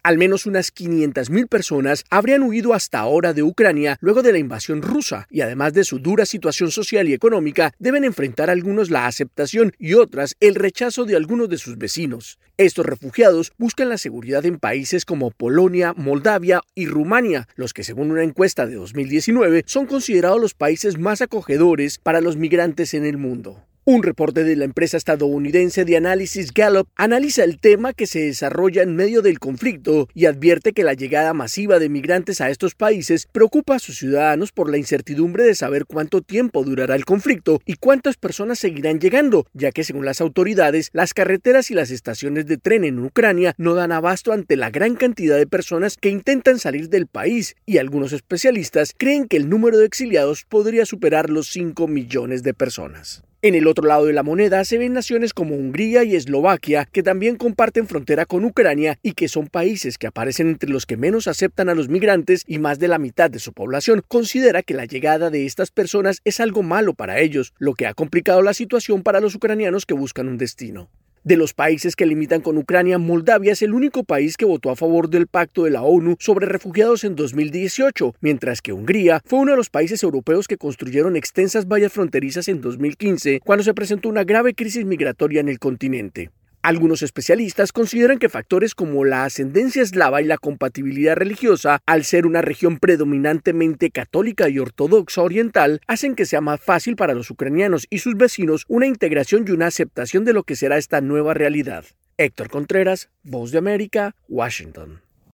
Al menos unas 500.000 personas habrían huido hasta ahora de Ucrania luego de la invasión rusa y además de su dura situación social y económica, deben enfrentar algunos la aceptación y otras el rechazo de algunos de sus vecinos. Estos refugiados buscan la seguridad en países como Polonia, Moldavia y Rumania, los que según una encuesta de 2019 son considerados los países más acogedores para los migrantes en el mundo. Un reporte de la empresa estadounidense de análisis Gallup analiza el tema que se desarrolla en medio del conflicto y advierte que la llegada masiva de migrantes a estos países preocupa a sus ciudadanos por la incertidumbre de saber cuánto tiempo durará el conflicto y cuántas personas seguirán llegando, ya que según las autoridades, las carreteras y las estaciones de tren en Ucrania no dan abasto ante la gran cantidad de personas que intentan salir del país, y algunos especialistas creen que el número de exiliados podría superar los 5 millones de personas. En el otro lado de la moneda se ven naciones como Hungría y Eslovaquia, que también comparten frontera con Ucrania y que son países que aparecen entre los que menos aceptan a los migrantes, y más de la mitad de su población considera que la llegada de estas personas es algo malo para ellos, lo que ha complicado la situación para los ucranianos que buscan un destino. De los países que limitan con Ucrania, Moldavia es el único país que votó a favor del pacto de la ONU sobre refugiados en 2018, mientras que Hungría fue uno de los países europeos que construyeron extensas vallas fronterizas en 2015, cuando se presentó una grave crisis migratoria en el continente. Algunos especialistas consideran que factores como la ascendencia eslava y la compatibilidad religiosa, al ser una región predominantemente católica y ortodoxa oriental, hacen que sea más fácil para los ucranianos y sus vecinos una integración y una aceptación de lo que será esta nueva realidad. Héctor Contreras, Voz de América, Washington.